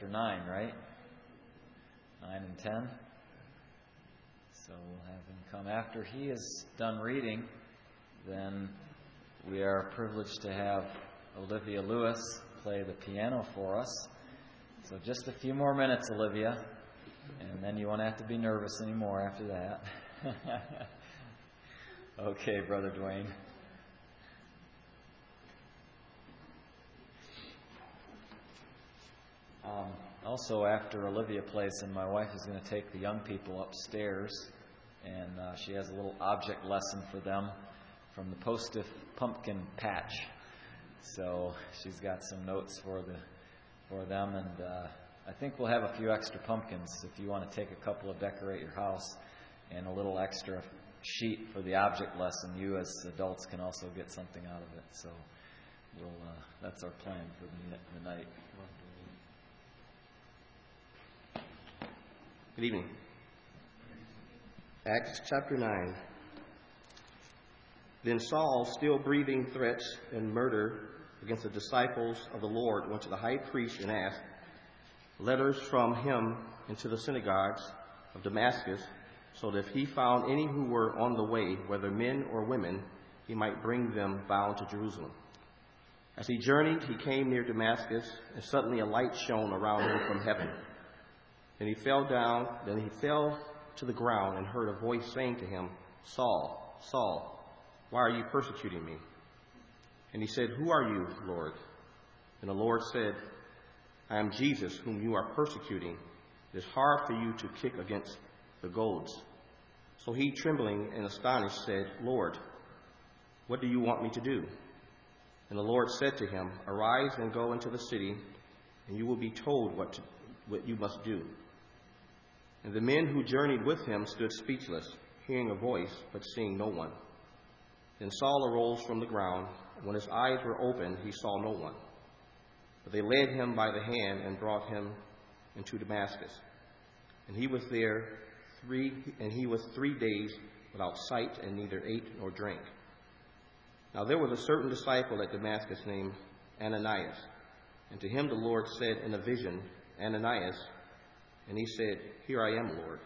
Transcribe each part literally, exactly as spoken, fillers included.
chapter nine, right? nine and ten. So we'll have him come after he is done reading. Then we are privileged to have Olivia Lewis play the piano for us. So just a few more minutes, Olivia, and then you won't have to be nervous anymore after that. Okay, Brother Dwayne. Um, also, after Olivia plays, and my wife is going to take the young people upstairs, and uh, she has a little object lesson for them from the Postiff Pumpkin Patch. So she's got some notes for the for them, and uh, I think we'll have a few extra pumpkins if you want to take a couple to decorate your house, and a little extra sheet for the object lesson. You as adults can also get something out of it. So we'll uh, that's our plan for the, the night. Good evening. Acts chapter nine. Then Saul, still breathing threats and murder against the disciples of the Lord, went to the high priest and asked letters from him into the synagogues of Damascus, so that if he found any who were on the way, whether men or women, he might bring them bound to Jerusalem. As he journeyed, he came near Damascus, and suddenly a light shone around him from heaven. Then he fell down, then he fell to the ground and heard a voice saying to him, Saul, Saul, why are you persecuting me? And he said, Who are you, Lord? And the Lord said, I am Jesus, whom you are persecuting. It is hard for you to kick against the goads. So he, trembling and astonished, said, Lord, what do you want me to do? And the Lord said to him, Arise and go into the city, and you will be told what, to, what you must do. And the men who journeyed with him stood speechless, hearing a voice, but seeing no one. Then Saul arose from the ground, and when his eyes were opened, he saw no one. But they led him by the hand and brought him into Damascus. And he was there three, and he was three days without sight, and neither ate nor drank. Now there was a certain disciple at Damascus named Ananias, and to him the Lord said in a vision, Ananias, and he said, Here I am, Lord.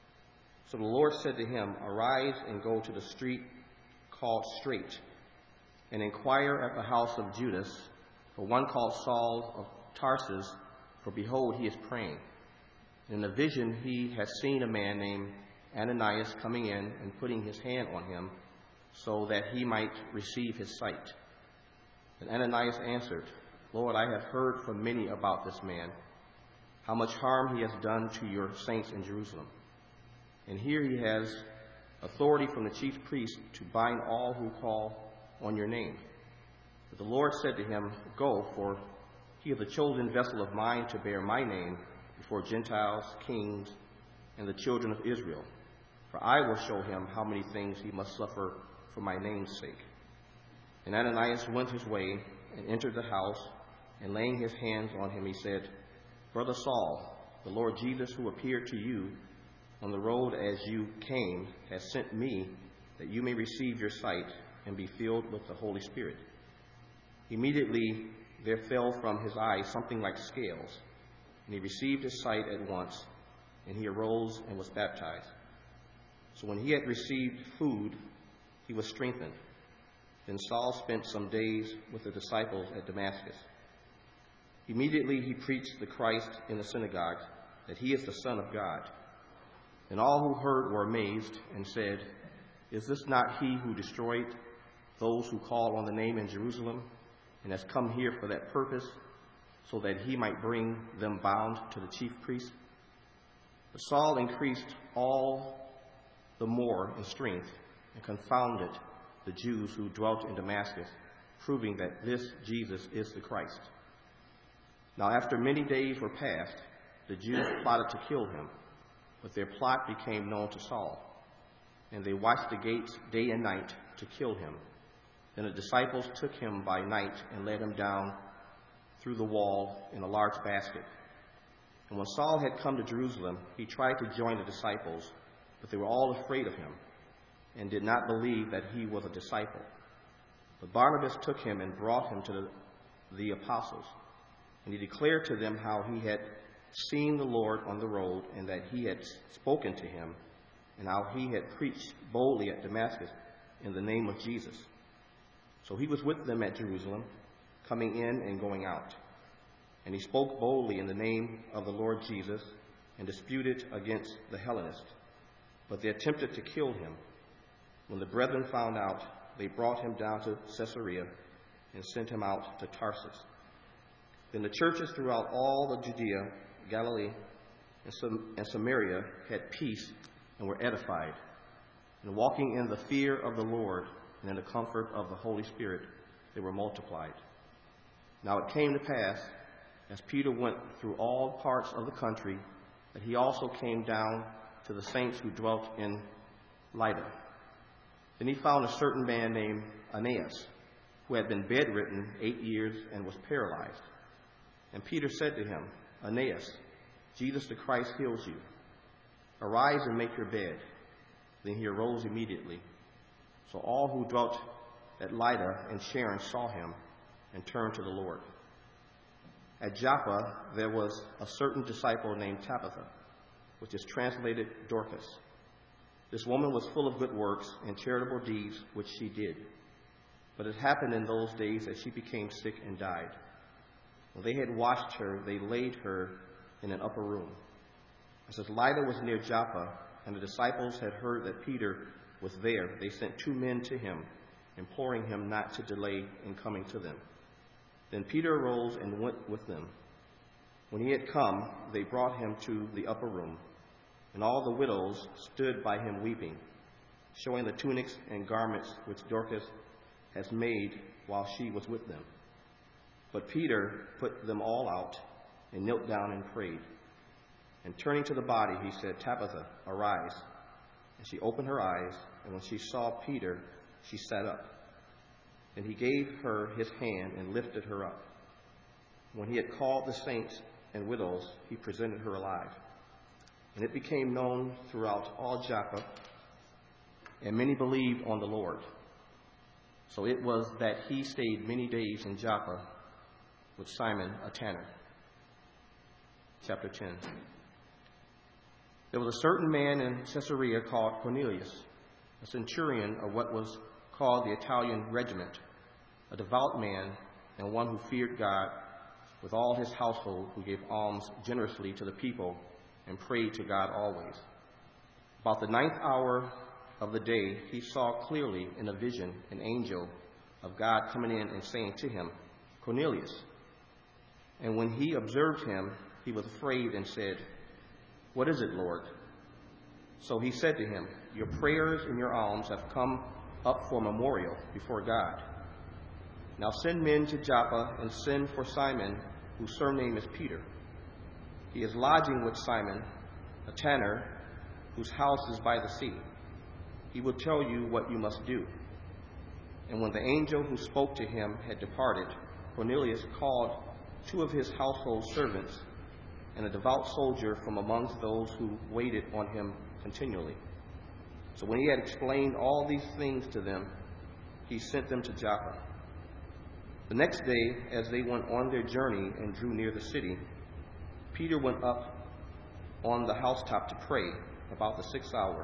So the Lord said to him, Arise and go to the street called Straight, and inquire at the house of Judas for one called Saul of Tarsus, for behold, he is praying. In the vision he has seen a man named Ananias coming in and putting his hand on him, so that he might receive his sight. And Ananias answered, Lord, I have heard from many about this man, how much harm he has done to your saints in Jerusalem. And here he has authority from the chief priest to bind all who call on your name. But the Lord said to him, Go, for he is a chosen vessel of mine to bear my name before Gentiles, kings, and the children of Israel. For I will show him how many things he must suffer for my name's sake. And Ananias went his way and entered the house, and laying his hands on him, he said, Brother Saul, the Lord Jesus, who appeared to you on the road as you came, has sent me that you may receive your sight and be filled with the Holy Spirit. Immediately there fell from his eyes something like scales, and he received his sight at once, and he arose and was baptized. So when he had received food, he was strengthened. Then Saul spent some days with the disciples at Damascus. Immediately he preached the Christ in the synagogues, that he is the Son of God. And all who heard were amazed and said, Is this not he who destroyed those who call on the name in Jerusalem, and has come here for that purpose, so that he might bring them bound to the chief priest? But Saul increased all the more in strength, and confounded the Jews who dwelt in Damascus, proving that this Jesus is the Christ. Now after many days were passed, the Jews plotted to kill him, but their plot became known to Saul, and they watched the gates day and night to kill him. Then the disciples took him by night and led him down through the wall in a large basket. And when Saul had come to Jerusalem, he tried to join the disciples, but they were all afraid of him, and did not believe that he was a disciple. But Barnabas took him and brought him to the, the apostles, and he declared to them how he had seen the Lord on the road, and that he had spoken to him, and how he had preached boldly at Damascus in the name of Jesus. So he was with them at Jerusalem, coming in and going out. And he spoke boldly in the name of the Lord Jesus, and disputed against the Hellenists. But they attempted to kill him. When the brethren found out, they brought him down to Caesarea and sent him out to Tarsus. Then the churches throughout all of Judea, Galilee, and, Sam- and Samaria had peace and were edified. And walking in the fear of the Lord and in the comfort of the Holy Spirit, they were multiplied. Now it came to pass, as Peter went through all parts of the country, that he also came down to the saints who dwelt in Lydda. Then he found a certain man named Aeneas, who had been bedridden eight years and was paralyzed. And Peter said to him, Aeneas, Jesus the Christ heals you. Arise and make your bed. Then he arose immediately. So all who dwelt at Lydda and Sharon saw him and turned to the Lord. At Joppa there was a certain disciple named Tabitha, which is translated Dorcas. This woman was full of good works and charitable deeds which she did. But it happened in those days that she became sick and died. When they had washed her, they laid her in an upper room. As Lydda was near Joppa, and the disciples had heard that Peter was there, they sent two men to him, imploring him not to delay in coming to them. Then Peter arose and went with them. When he had come, they brought him to the upper room, and all the widows stood by him weeping, showing the tunics and garments which Dorcas has made while she was with them. But Peter put them all out and knelt down and prayed. And turning to the body, he said, Tabitha, arise. And she opened her eyes, and when she saw Peter, she sat up. And he gave her his hand and lifted her up. When he had called the saints and widows, he presented her alive. And it became known throughout all Joppa, and many believed on the Lord. So it was that he stayed many days in Joppa with Simon, a tanner. Chapter ten. There was a certain man in Caesarea called Cornelius, a centurion of what was called the Italian regiment, a devout man and one who feared God with all his household, who gave alms generously to the people and prayed to God always. About the ninth hour of the day, he saw clearly in a vision an angel of God coming in and saying to him, Cornelius. And when he observed him, he was afraid and said, What is it, Lord? So he said to him, Your prayers and your alms have come up for memorial before God. Now send men to Joppa and send for Simon, whose surname is Peter. He is lodging with Simon, a tanner, whose house is by the sea. He will tell you what you must do. And when the angel who spoke to him had departed, Cornelius called two of his household servants and a devout soldier from amongst those who waited on him continually. So when he had explained all these things to them, he sent them to Joppa. The next day, as they went on their journey and drew near the city, Peter went up on the housetop to pray about the sixth hour.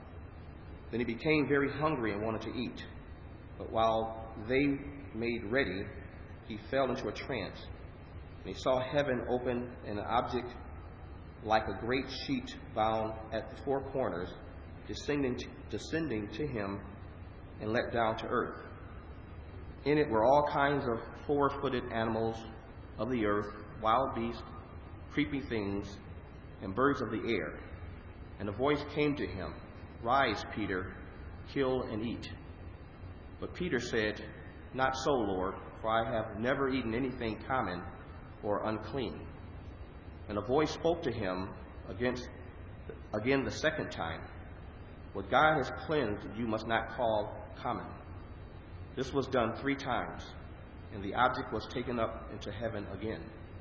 Then he became very hungry and wanted to eat. But while they made ready, he fell into a trance. And he saw heaven open and an object like a great sheet bound at the four corners, descending to, descending to him and let down to earth. In it were all kinds of four-footed animals of the earth, wild beasts, creeping things, and birds of the air. And a voice came to him, Rise, Peter, kill and eat. But Peter said, Not so, Lord, for I have never eaten anything common or unclean. And a voice spoke to him against, again the second time, What God has cleansed you must not call common. This was done three times, and the object was taken up into heaven again.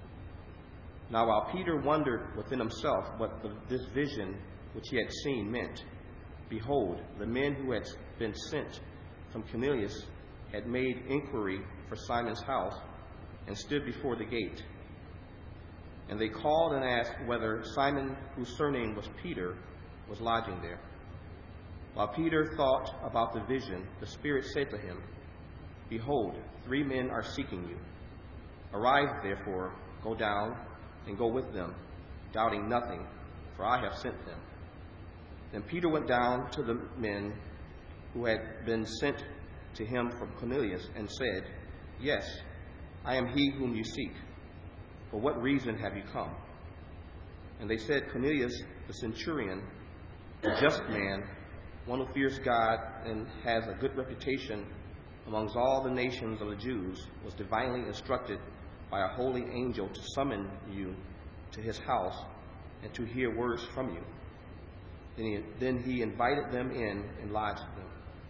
Now while Peter wondered within himself what the, this vision which he had seen meant, behold, the men who had been sent from Cornelius had made inquiry for Simon's house and stood before the gate. And they called and asked whether Simon, whose surname was Peter, was lodging there. While Peter thought about the vision, the Spirit said to him, "Behold, three men are seeking you. Arise, therefore, go down and go with them, doubting nothing, for I have sent them." Then Peter went down to the men who had been sent to him from Cornelius and said, "Yes, I am he whom you seek. For what reason have you come?" And they said, "Cornelius, the centurion, a just man, one who fears God and has a good reputation amongst all the nations of the Jews, was divinely instructed by a holy angel to summon you to his house and to hear words from you." Then he, then he invited them in and lodged them.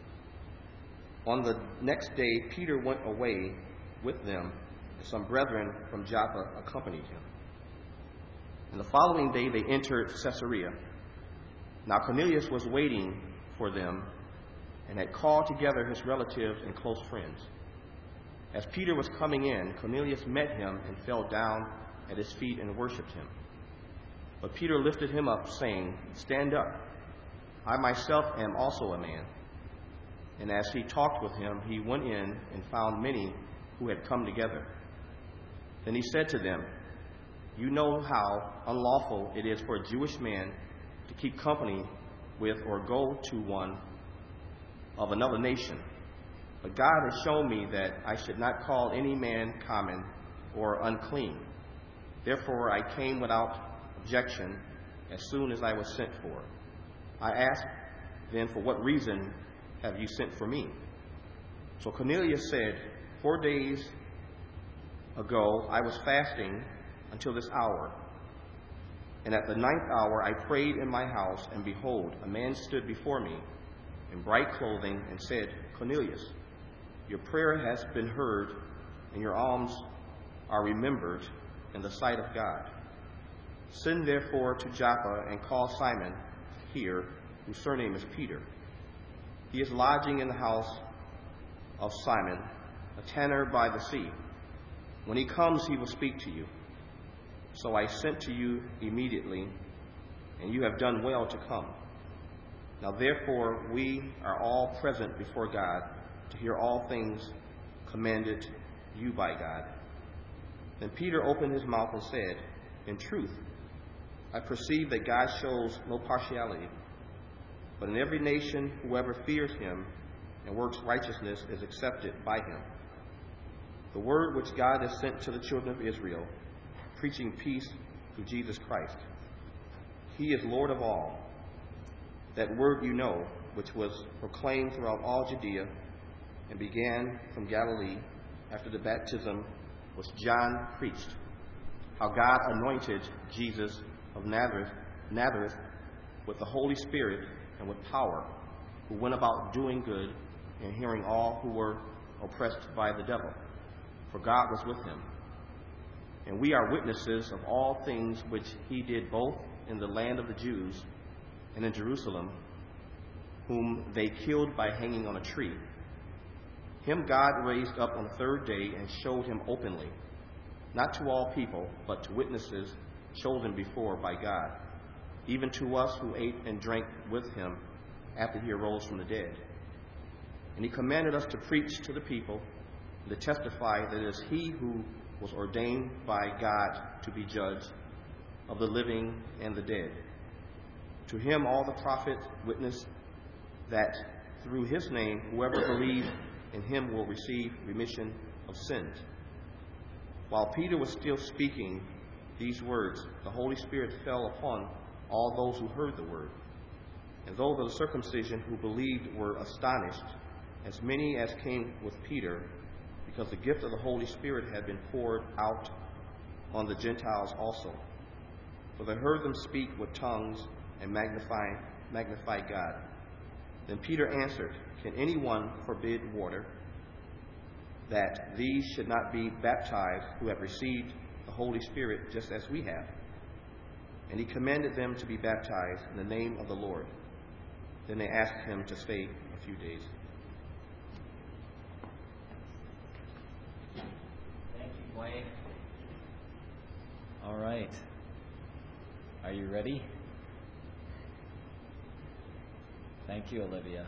On the next day, Peter went away with them, and some brethren from Joppa accompanied him. And the following day they entered Caesarea. Now Cornelius was waiting for them and had called together his relatives and close friends. As Peter was coming in, Cornelius met him and fell down at his feet and worshipped him. But Peter lifted him up, saying, "Stand up. I myself am also a man." And as he talked with him, he went in and found many who had come together. Then he said to them, "You know how unlawful it is for a Jewish man to keep company with or go to one of another nation. But God has shown me that I should not call any man common or unclean. Therefore I came without objection as soon as I was sent for. I asked then, for what reason have you sent for me?" So Cornelius said, Four days ago I was fasting until this hour. And at the ninth hour I prayed in my house, and behold, a man stood before me in bright clothing and said, "Cornelius, your prayer has been heard, and your alms are remembered in the sight of God. Send therefore to Joppa and call Simon here, whose surname is Peter. He is lodging in the house of Simon, a tanner by the sea. When he comes, he will speak to you." So I sent to you immediately, and you have done well to come. Now therefore we are all present before God to hear all things commanded you by God. Then Peter opened his mouth and said, "In truth, I perceive that God shows no partiality, but in every nation whoever fears him and works righteousness is accepted by him. The word which God has sent to the children of Israel, preaching peace through Jesus Christ. He is Lord of all. That word you know, which was proclaimed throughout all Judea and began from Galilee after the baptism which John preached, how God anointed Jesus of Nazareth, Nazareth with the Holy Spirit and with power, who went about doing good and healing all who were oppressed by the devil, for God was with him. And we are witnesses of all things which he did both in the land of the Jews and in Jerusalem, whom they killed by hanging on a tree. Him God raised up on the third day and showed him openly, not to all people, but to witnesses chosen before by God, even to us who ate and drank with him after he arose from the dead. And he commanded us to preach to the people and to testify that it is he who was ordained by God to be judge of the living and the dead. To him all the prophets witness that through his name whoever believes in him will receive remission of sins." While Peter was still speaking these words, the Holy Spirit fell upon all those who heard the word. And those of the circumcision who believed were astonished, as many as came with Peter, because the gift of the Holy Spirit had been poured out on the Gentiles also. For they heard them speak with tongues and magnify, magnify God. Then Peter answered, "Can anyone forbid water, that these should not be baptized who have received the Holy Spirit just as we have?" And he commanded them to be baptized in the name of the Lord. Then they asked him to stay a few days. Thank you, Wayne. All right. Are you ready? Thank you, Olivia.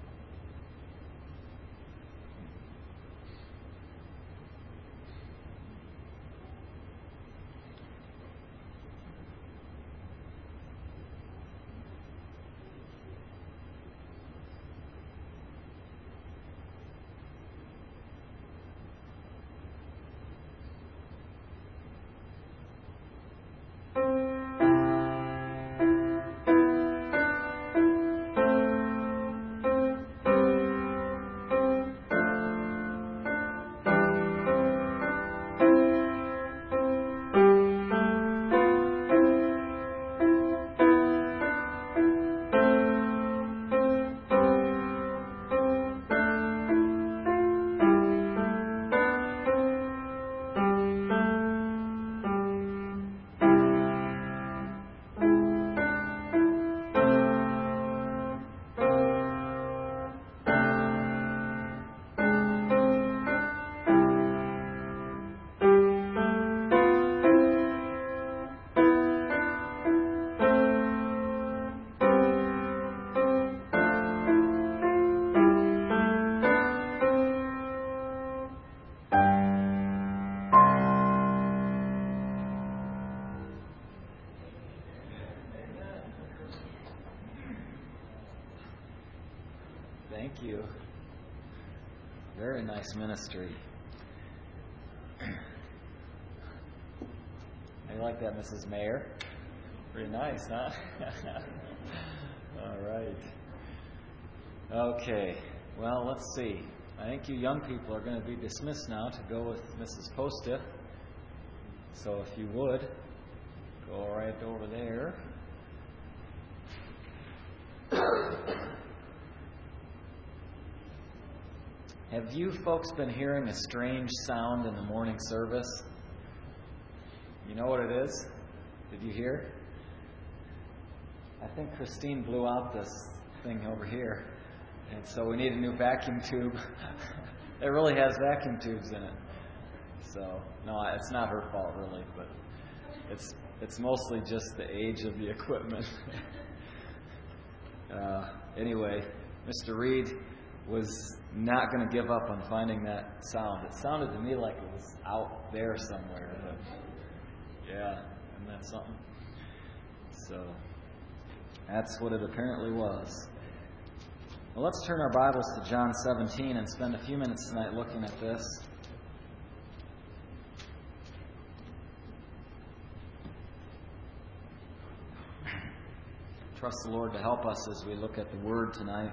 Thank you. Very nice ministry. How you like that, Missus Mayer? Pretty nice, huh? All right. Okay. Well, let's see. I think you young people are going to be dismissed now to go with Missus Postiff. So if you would, go right over there. Have you folks been hearing a strange sound in the morning service? You know what it is? Did you hear? I think Christine blew out this thing over here, and so we need a new vacuum tube. It really has vacuum tubes in it. So, no, it's not her fault really, but it's it's mostly just the age of the equipment. uh, anyway, Mister Reed was not going to give up on finding that sound. It sounded to me like it was out there somewhere, but yeah, isn't that something? So that's what it apparently was. Well, let's turn our Bibles to John seventeen and spend a few minutes tonight looking at this. Trust the Lord to help us as we look at the Word tonight.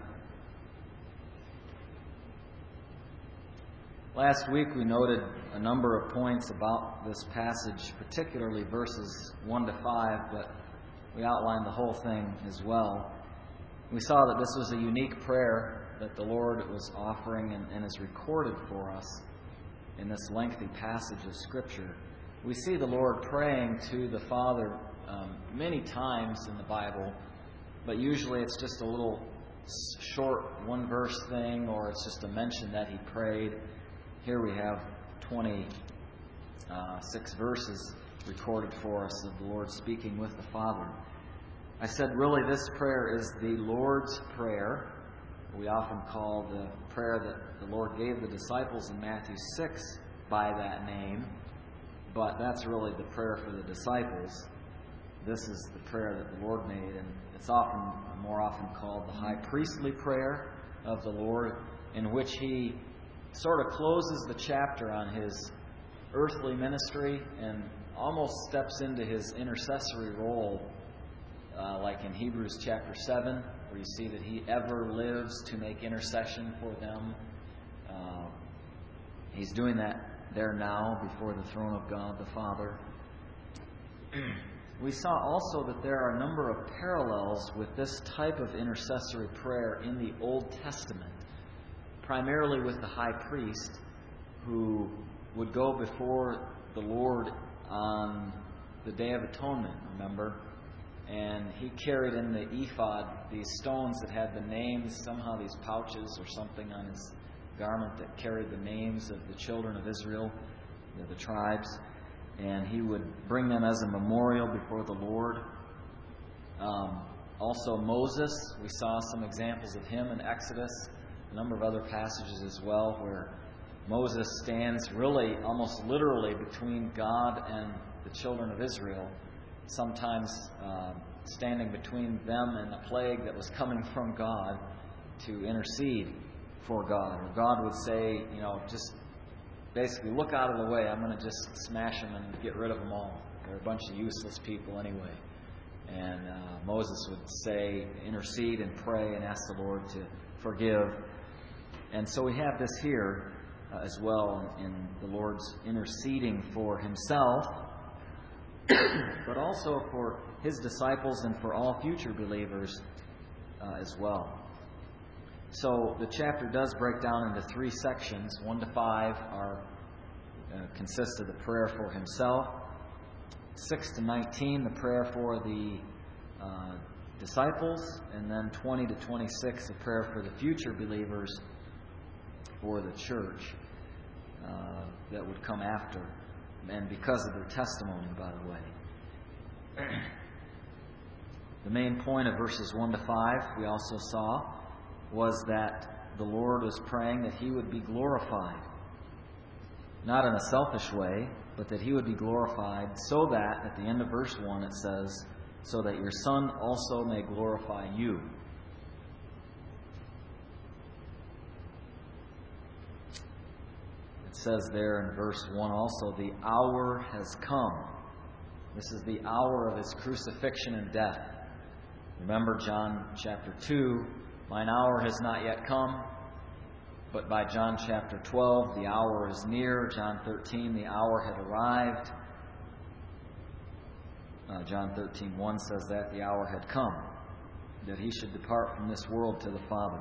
Last week we noted a number of points about this passage, particularly verses one to five, but we outlined the whole thing as well. We saw that this was a unique prayer that the Lord was offering and, and is recorded for us in this lengthy passage of Scripture. We see the Lord praying to the Father um, many times in the Bible, but usually it's just a little short one-verse thing, or it's just a mention that He prayed. Here we have twenty-six verses recorded for us of the Lord speaking with the Father. I said really this prayer is the Lord's Prayer. We often call the prayer that the Lord gave the disciples in Matthew six by that name, but that's really the prayer for the disciples. This is the prayer that the Lord made, and it's often, more often called the high priestly prayer of the Lord, in which He sort of closes the chapter on His earthly ministry and almost steps into His intercessory role, uh, like in Hebrews chapter seven, where you see that He ever lives to make intercession for them. Uh, he's doing that there now before the throne of God the Father. We saw also that there are a number of parallels with this type of intercessory prayer in the Old Testament, primarily with the high priest who would go before the Lord on the Day of Atonement, remember? And he carried in the ephod these stones that had the names, somehow these pouches or something on his garment that carried the names of the children of Israel, you know, the tribes. and he would bring them as a memorial before the Lord. Um, also Moses, we saw some examples of him in Exodus, a number of other passages as well, where Moses stands really almost literally between God and the children of Israel, sometimes uh, standing between them and the plague that was coming from God to intercede for God. Or God would say, you know, just basically, look out of the way. I'm going to just smash them and get rid of them all. They're a bunch of useless people anyway. And uh, Moses would say, intercede and pray and ask the Lord to forgive. And so we have this here uh, as well in the Lord's interceding for himself, but also for his disciples and for all future believers uh, as well. So the chapter does break down into three sections. One to five are uh, consist of the prayer for himself. Six to nineteen, the prayer for the uh, disciples, and then twenty to twenty-six, the prayer for the future believers for the church uh, that would come after, and because of their testimony, by the way. The main point of verses one to five, we also saw, was that the Lord was praying that he would be glorified. Not in a selfish way, but that he would be glorified so that, at the end of verse one, it says, so that your Son also may glorify you. It says there in verse one also, the hour has come. This is the hour of his crucifixion and death. Remember John chapter two, mine hour has not yet come, but by John chapter twelve, the hour is near. John thirteen, the hour had arrived. Uh, John thirteen one says that the hour had come, that he should depart from this world to the Father.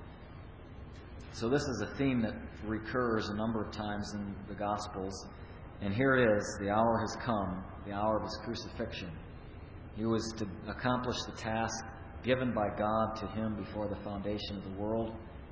So this is a theme that recurs a number of times in the Gospels. And here it is, the hour has come, the hour of his crucifixion. He was to accomplish the task given by God to him before the foundation of the world.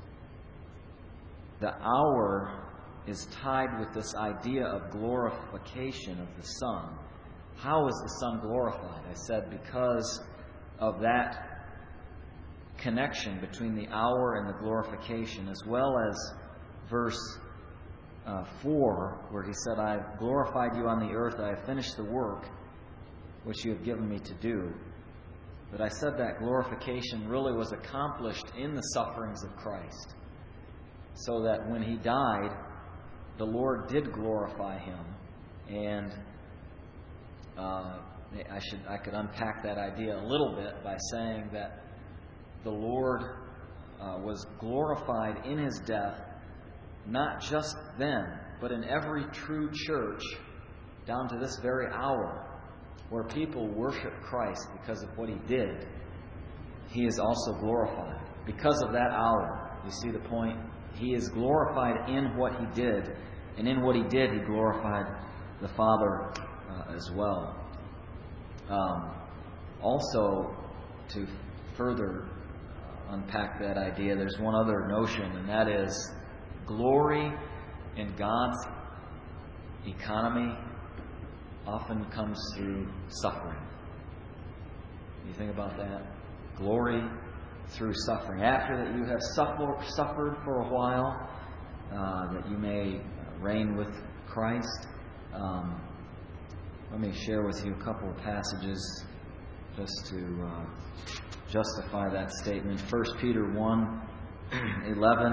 The hour is tied with this idea of glorification of the Son. How is the Son glorified? I said because of that connection between the hour and the glorification, as well as verse uh, four, where he said, I have glorified you on the earth, I have finished the work which you have given me to do. But I said that glorification really was accomplished in the sufferings of Christ, so that when he died, the Lord did glorify him. And uh, I should I could unpack that idea a little bit by saying that the Lord uh, was glorified in his death, not just then, but in every true church down to this very hour, where people worship Christ because of what he did. He is also glorified because of that hour. You see the point? He is glorified in what he did, and in what he did, he glorified the Father uh, as well. Um, also, to further uh, unpack that idea, there's one other notion, and that is glory in God's economy often comes through suffering. You think about that? Glory through suffering. After that you have suffer, suffered for a while, uh, that you may reign with Christ. Um, let me share with you a couple of passages just to uh, justify that statement. First Peter one eleven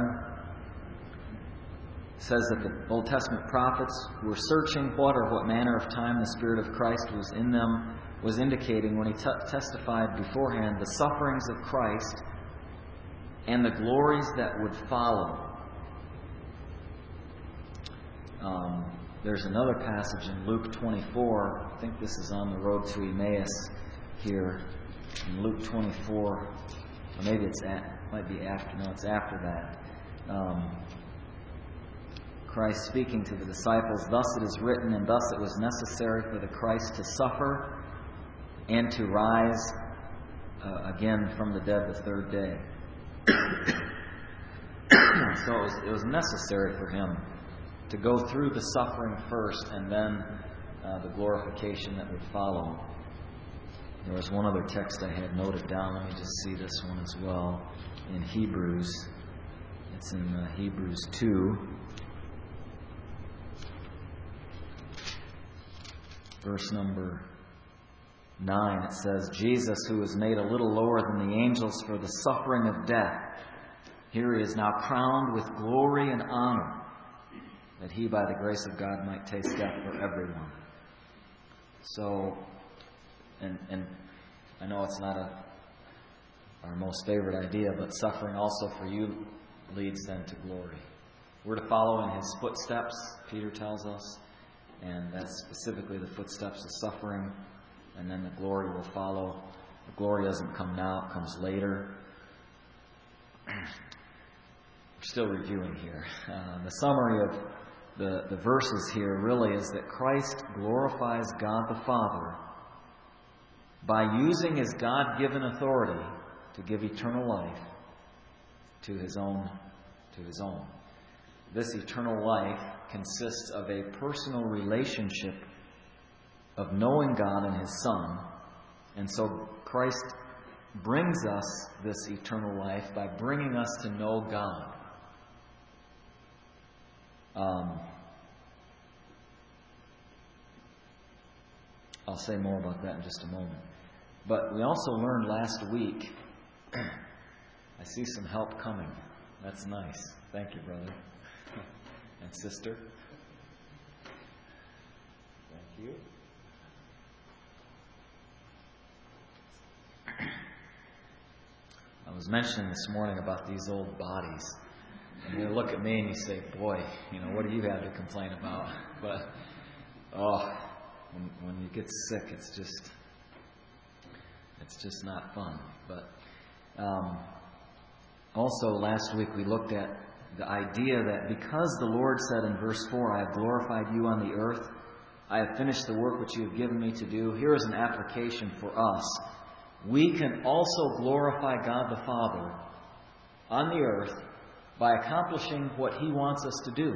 says that the Old Testament prophets were searching what or what manner of time the Spirit of Christ was in them, was indicating when he t- testified beforehand the sufferings of Christ and the glories that would follow. Um, there's another passage in Luke twenty-four. I think this is on the road to Emmaus here. In Luke twenty-four, or maybe it's at, might be after. No, it's after that. Um, Christ speaking to the disciples, thus it is written, and thus it was necessary for the Christ to suffer and to rise uh, again from the dead the third day. So it was, it was necessary for him to go through the suffering first and then uh, the glorification that would follow. There was one other text I had noted down. Let me just see this one as well. In Hebrews. It's in uh, Hebrews two. Verse number nine. It says, Jesus, who was made a little lower than the angels for the suffering of death, here he is now crowned with glory and honor, that he by the grace of God might taste death for everyone. So, and, and I know it's not a, our most favorite idea, but suffering also for you leads then to glory. We're to follow in his footsteps, Peter tells us, and that's specifically the footsteps of suffering, and then the glory will follow. The glory doesn't come now, it comes later. We're still reviewing here. Uh, the summary of the, the verses here really is that Christ glorifies God the Father by using his God-given authority to give eternal life to his own to his own. This eternal life consists of a personal relationship of knowing God and his Son. And so Christ brings us this eternal life by bringing us to know God. Um, I'll say more about that in just a moment. But we also learned last week, I see some help coming. That's nice. Thank you, brother and sister. Thank you. I was mentioning this morning about these old bodies. And you look at me and you say, boy, you know, what do you have to complain about? But, oh, when, when you get sick, it's just, it's just not fun. But um, also last week we looked at the idea that because the Lord said in verse four, I have glorified you on the earth, I have finished the work which you have given me to do. Here is an application for us. We can also glorify God the Father on the earth by accomplishing what he wants us to do.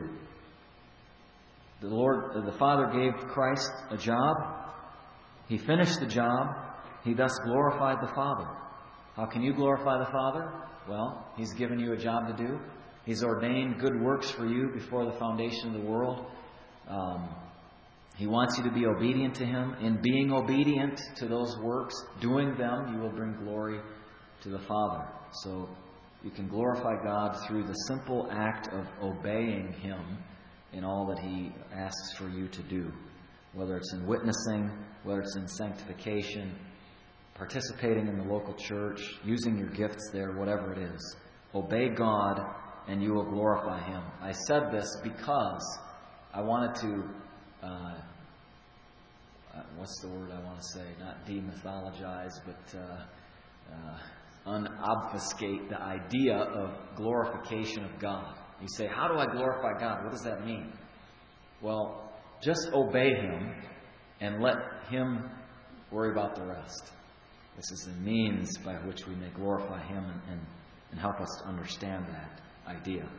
The Lord, the Father gave Christ a job. He finished the job. He thus glorified the Father. How can you glorify the Father? Well, he's given you a job to do. He's ordained good works for you before the foundation of the world. Um, he wants you to be obedient to him. In being obedient to those works, doing them, you will bring glory to the Father. So you can glorify God through the simple act of obeying him in all that he asks for you to do. Whether it's in witnessing, whether it's in sanctification, participating in the local church, using your gifts there, whatever it is. Obey God and you will glorify him. I said this because I wanted to, uh, what's the word I want to say? Not demythologize, but uh, uh, unobfuscate the idea of glorification of God. You say, how do I glorify God? What does that mean? Well, just obey him and let him worry about the rest. This is the means by which we may glorify him and, and, and help us to understand that idea.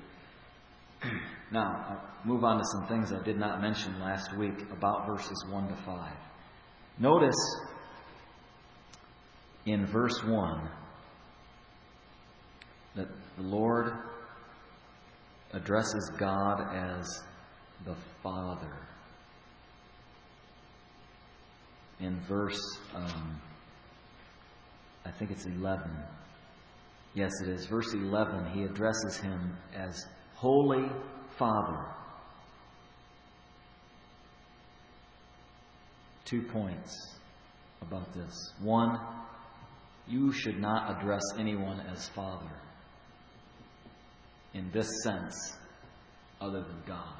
Now, I'll move on to some things I did not mention last week about verses one to five. Notice in verse one that the Lord addresses God as the Father. In verse, um, I think it's eleven. Yes, it is. Verse eleven, he addresses him as Holy Father. Two points about this. One, you should not address anyone as Father in this sense other than God.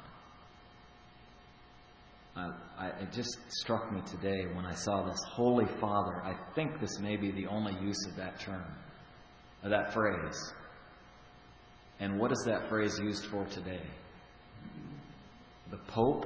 I, I, it just struck me today when I saw this Holy Father. I think this may be the only use of that term, of that phrase. And what is that phrase used for today? The Pope?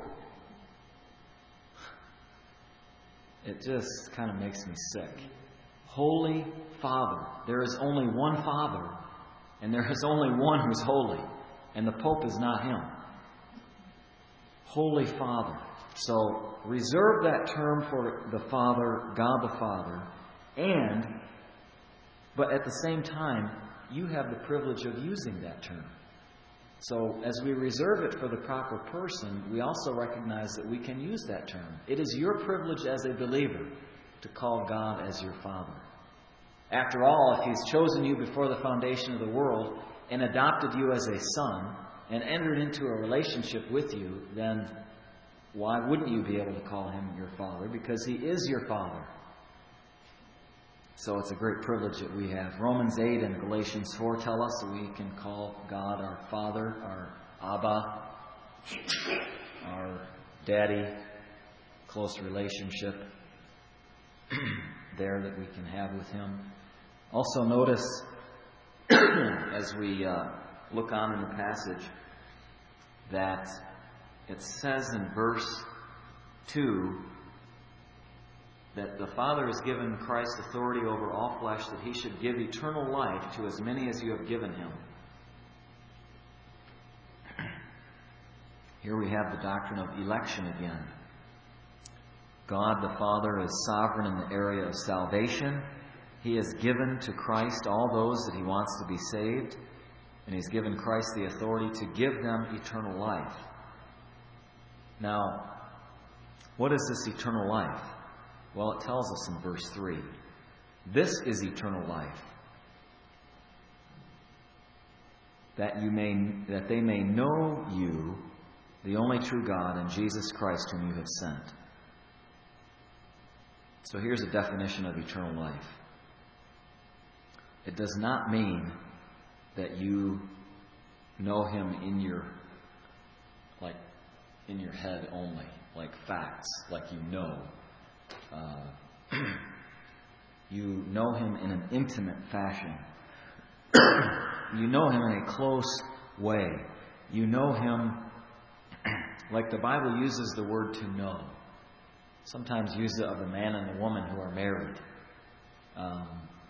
It just kind of makes me sick. Holy Father. There is only one Father, and there is only one who's holy, and the Pope is not him. Holy Father. So reserve that term for the Father, God the Father, and, but at the same time, you have the privilege of using that term. So as we reserve it for the proper person, we also recognize that we can use that term. It is your privilege as a believer to call God as your Father. After all, if He's chosen you before the foundation of the world and adopted you as a son and entered into a relationship with you, then why wouldn't you be able to call Him your Father? Because He is your Father. So it's a great privilege that we have. Romans eight and Galatians four tell us that we can call God our Father, our Abba, our Daddy, close relationship there that we can have with Him. Also notice, as we uh, look on in the passage, that it says in verse two that the Father has given Christ authority over all flesh, that He should give eternal life to as many as you have given Him. Here we have the doctrine of election again. God the Father is sovereign in the area of salvation. He has given to Christ all those that He wants to be saved, and He's given Christ the authority to give them eternal life. Now, what is this eternal life? Well, it tells us in verse three. This is eternal life, that you may that they may know you, the only true God, and Jesus Christ whom you have sent. So here's a definition of eternal life. It does not mean that you know Him in your like in your head only, like facts, like you know. Uh, you know Him in an intimate fashion. You know Him in a close way. You know Him like the Bible uses the word to know. Sometimes uses it of a man and a woman who are married. Um,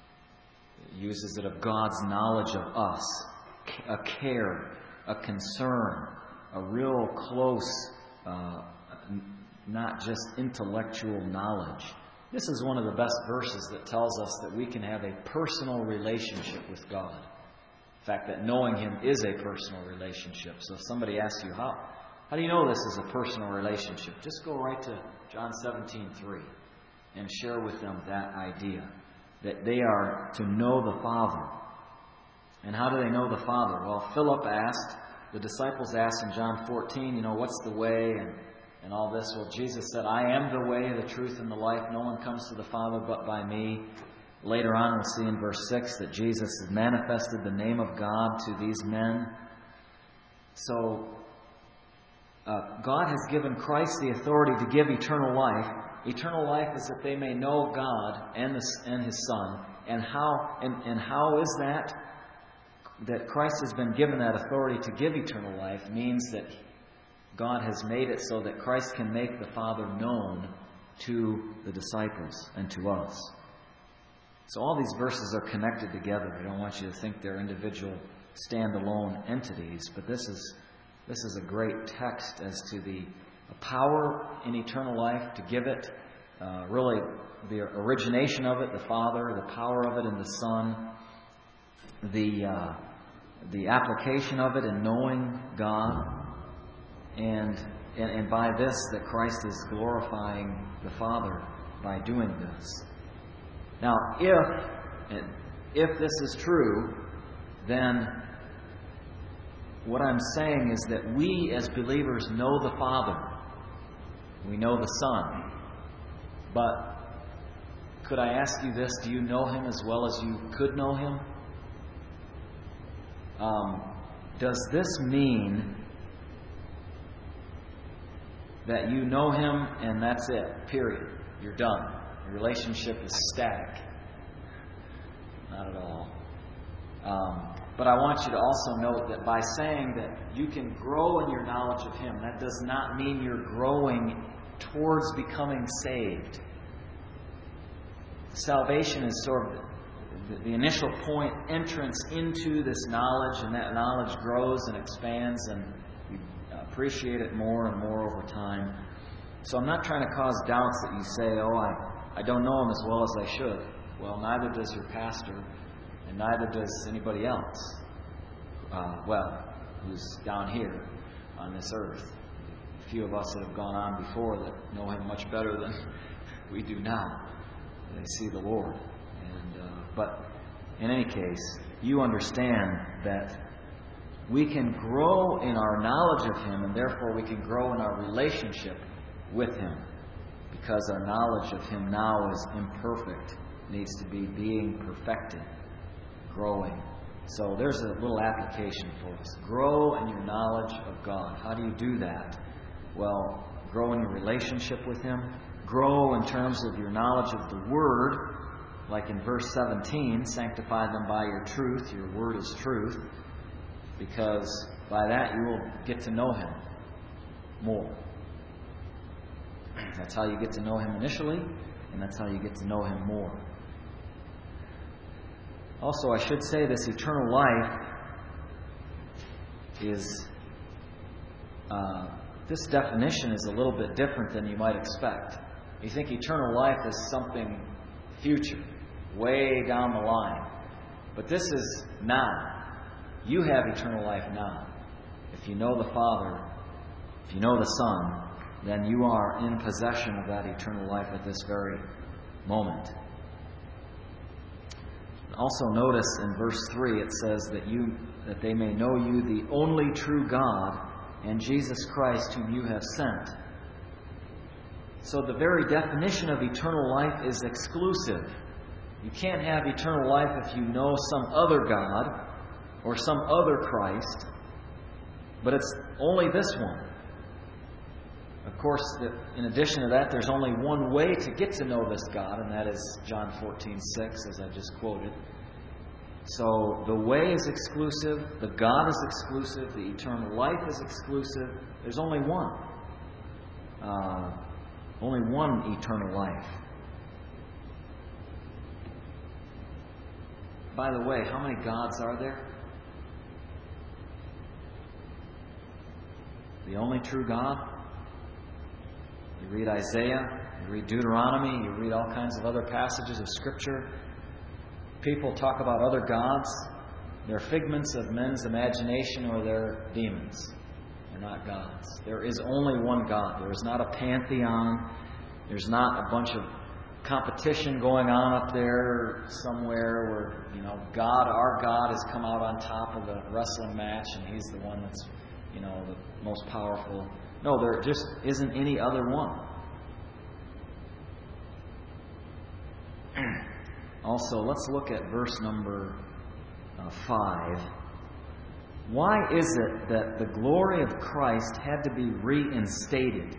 uses it of God's knowledge of us, a care, a concern, a real close, uh, not just intellectual knowledge. This is one of the best verses that tells us that we can have a personal relationship with God. In fact, that knowing Him is a personal relationship. So if somebody asks you, how, how do you know this is a personal relationship? Just go right to John seventeen three and share with them that idea, that they are to know the Father. And how do they know the Father? Well, Philip asked, the disciples asked in John fourteen, you know, what's the way and, and all this? Well, Jesus said, I am the way, the truth, and the life. No one comes to the Father but by me. Later on, we'll see in verse six that Jesus has manifested the name of God to these men. So, uh, God has given Christ the authority to give eternal life. Eternal life is that they may know God and, the, and His Son. And how, and, and how is that? That Christ has been given that authority to give eternal life means that God has made it so that Christ can make the Father known to the disciples and to us. So all these verses are connected together. I don't want you to think they're individual, standalone entities, but this is this is a great text as to the power in eternal life to give it, uh, really the origination of it, the Father, the power of it in the Son, the uh, the application of it in knowing God, and, and and by this that Christ is glorifying the Father by doing this. Now, if if this is true, then what I'm saying is that we as believers know the Father. We know the Son. But could I ask you this? Do you know Him as well as you could know Him? Um, does this mean that you know Him and that's it, period? You're done. Your relationship is static. Not at all. Um, but I want you to also note that by saying that you can grow in your knowledge of Him, that does not mean you're growing towards becoming saved. Salvation is sort of the, the initial point, entrance into this knowledge, and that knowledge grows and expands, and you appreciate it more and more over time. So I'm not trying to cause doubts that you say, oh, I, I don't know him as well as I should. Well, neither does your pastor, and neither does anybody else, uh, well, who's down here on this earth. A few of us that have gone on before that know him much better than we do now. They see the Lord. And uh, but in any case, you understand that we can grow in our knowledge of him, and therefore we can grow in our relationship with him, because our knowledge of him now is imperfect, needs to be being perfected, growing. So there's a little application for us. Grow in your knowledge of God. How do you do that? Well, grow in your relationship with him. Grow in terms of your knowledge of the Word, like in verse seventeen, sanctify them by your truth. Your Word is truth, because by that you will get to know him more. That's how you get to know him initially, and that's how you get to know him more. Also, I should say this eternal life is, uh, this definition is a little bit different than you might expect. You think eternal life is something future, way down the line. But this is now. You have eternal life now. If you know the Father, if you know the Son, then you are in possession of that eternal life at this very moment. Also notice in verse three it says that you that they may know you, the only true God, and Jesus Christ whom you have sent. So the very definition of eternal life is exclusive. You can't have eternal life if you know some other God or some other Christ, but it's only this one. Of course, in addition to that, there's only one way to get to know this God, and that is John fourteen six, as I just quoted. So the way is exclusive, the God is exclusive, the eternal life is exclusive. There's only one. Uh, only one eternal life. By the way, how many gods are there? The only true God? You read Isaiah, you read Deuteronomy, you read all kinds of other passages of Scripture. People talk about other gods. They're figments of men's imagination, or they're demons. They're not gods. There is only one God. There is not a pantheon. There's not a bunch of competition going on up there somewhere where, you know, God, our God, has come out on top of the wrestling match and he's the one that's, you know, the most powerful. No, there just isn't any other one. Also, let's look at verse number uh, five. Why is it that the glory of Christ had to be reinstated?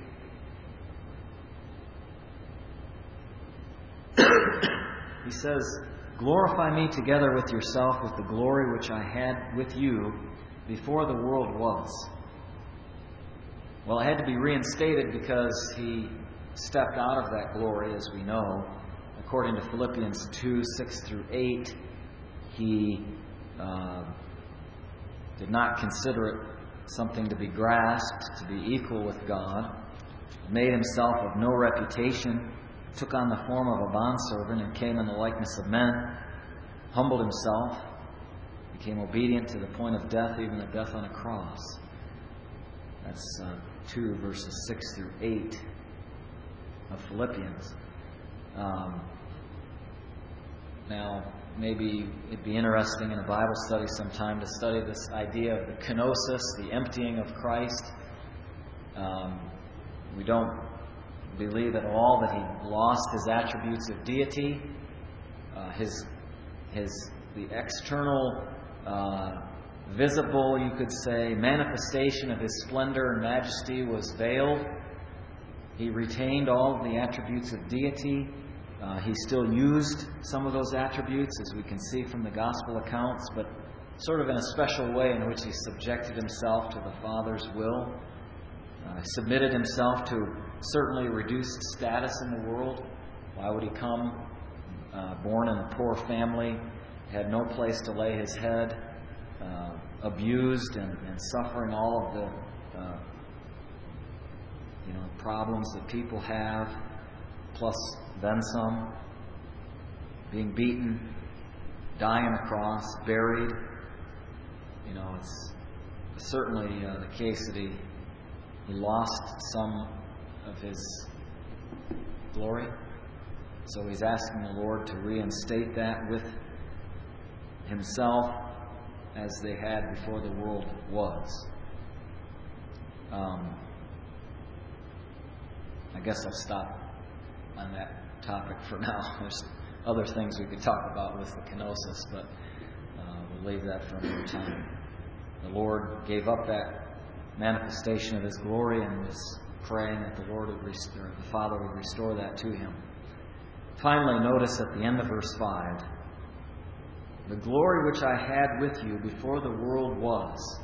He says, glorify me together with yourself with the glory which I had with you before the world was. Well, it had to be reinstated because he stepped out of that glory, as we know. According to Philippians two, six through eight, he uh, did not consider it something to be grasped, to be equal with God, made himself of no reputation, took on the form of a bondservant and came in the likeness of men, humbled himself, became obedient to the point of death, even the death on a cross. That's uh, two verses six through eight of Philippians. Um, now, maybe it'd be interesting in a Bible study sometime to study this idea of the kenosis, the emptying of Christ. Um, we don't believe at all that he lost his attributes of deity. Uh, his, his, the external, uh, visible, you could say, manifestation of his splendor and majesty was veiled. He retained all of the attributes of deity. Uh, he still used some of those attributes, as we can see from the gospel accounts, but sort of in a special way in which he subjected himself to the Father's will. Uh, submitted himself to certainly reduced status in the world. Why would he come? Uh, born in a poor family, had no place to lay his head, uh, abused and, and suffering all of the uh, you know, problems that people have, plus then some, being beaten, dying on a cross, buried. You know, it's certainly uh, the case that he, he lost some of his glory. So he's asking the Lord to reinstate that with himself as they had before the world was. Um, I guess I'll stop on that topic for now. There's other things we could talk about with the kenosis, but uh, we'll leave that for another time. The Lord gave up that manifestation of His glory and was praying that the Lord would restore, the Father would restore that to Him. Finally, notice at the end of verse five, the glory which I had with you before the world was.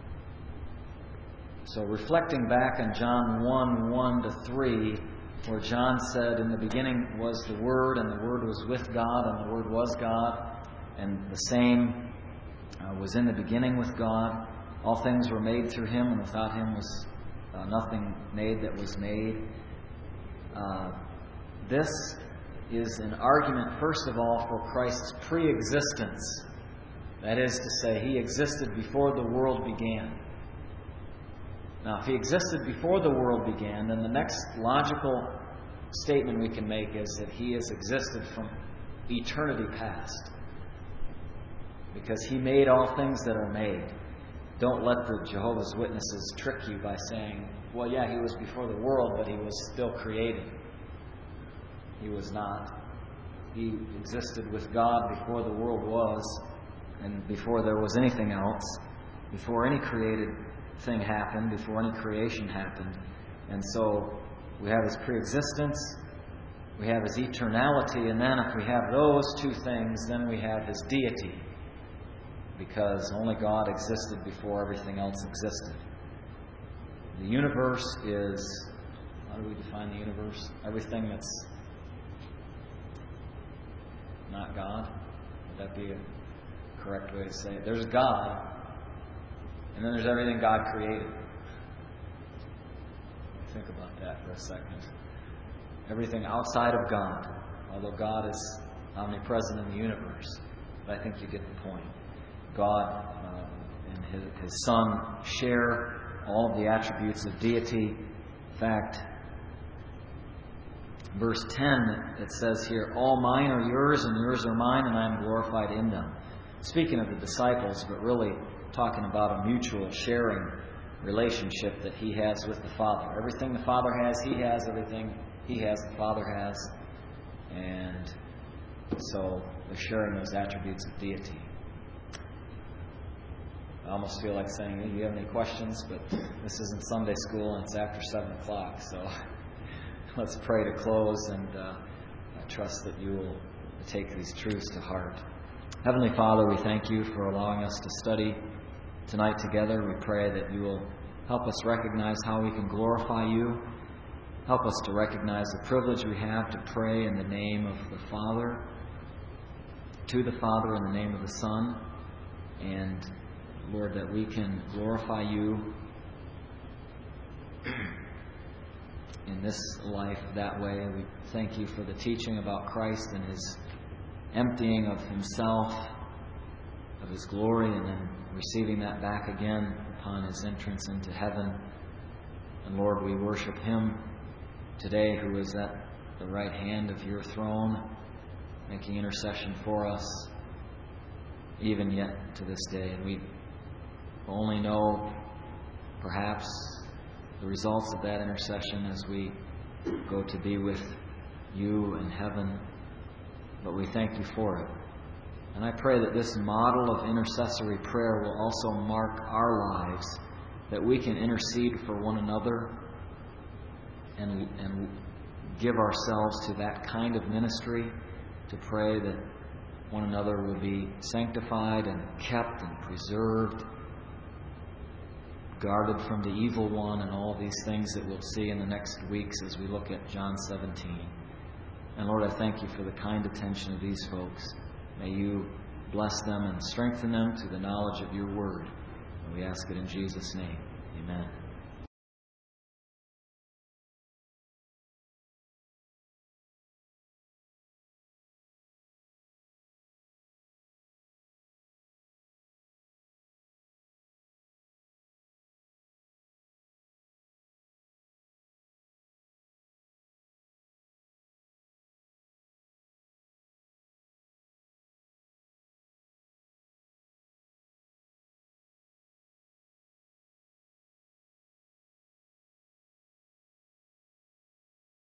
So reflecting back on John one, one to three, where John said, in the beginning was the Word, and the Word was with God, and the Word was God, and the same uh, was in the beginning with God. All things were made through Him, and without Him was uh, nothing made that was made. Uh, this is an argument, first of all, for Christ's pre-existence. That is to say, He existed before the world began. Now, if He existed before the world began, then the next logical statement we can make is that He has existed from eternity past. Because He made all things that are made. Don't let the Jehovah's Witnesses trick you by saying, well, yeah, He was before the world, but He was still created. He was not. He existed with God before the world was, and before there was anything else, before any created thing happened, before any creation happened. And so we have His preexistence, we have His eternality, and then if we have those two things, then we have His deity. Because only God existed before everything else existed. The universe is, how do we define the universe? Everything that's not God. Would that be a correct way to say it? There's God, and then there's everything God created. Think about that for a second. Everything outside of God, although God is omnipresent in the universe. But I think you get the point. God uh, and his, his Son share all of the attributes of deity. In fact, verse ten, it says here, all mine are yours and yours are mine, and I am glorified in them. Speaking of the disciples, but really talking about a mutual sharing relationship that He has with the Father. Everything the Father has, He has. Everything He has, the Father has. And so they're sharing those attributes of deity. I almost feel like saying, hey, do you have any questions? But this isn't Sunday school and it's after seven o'clock. So let's pray to close, and uh, I trust that you will take these truths to heart. Heavenly Father, we thank You for allowing us to study tonight together. We pray that You will help us recognize how we can glorify You. Help us to recognize the privilege we have to pray in the name of the Father, to the Father in the name of the Son, and Lord, that we can glorify You in this life that way. We thank You for the teaching about Christ and His emptying of Himself, of His glory, and then receiving that back again upon His entrance into heaven. And Lord, we worship Him today, who is at the right hand of Your throne, making intercession for us, even yet to this day. And we only know, perhaps, the results of that intercession as we go to be with You in heaven. But we thank You for it. And I pray that this model of intercessory prayer will also mark our lives, that we can intercede for one another and, and give ourselves to that kind of ministry, to pray that one another will be sanctified and kept and preserved, guarded from the evil one, and all these things that we'll see in the next weeks as we look at John seventeen. And Lord, I thank You for the kind attention of these folks. May You bless them and strengthen them to the knowledge of Your word. And we ask it in Jesus' name. Amen.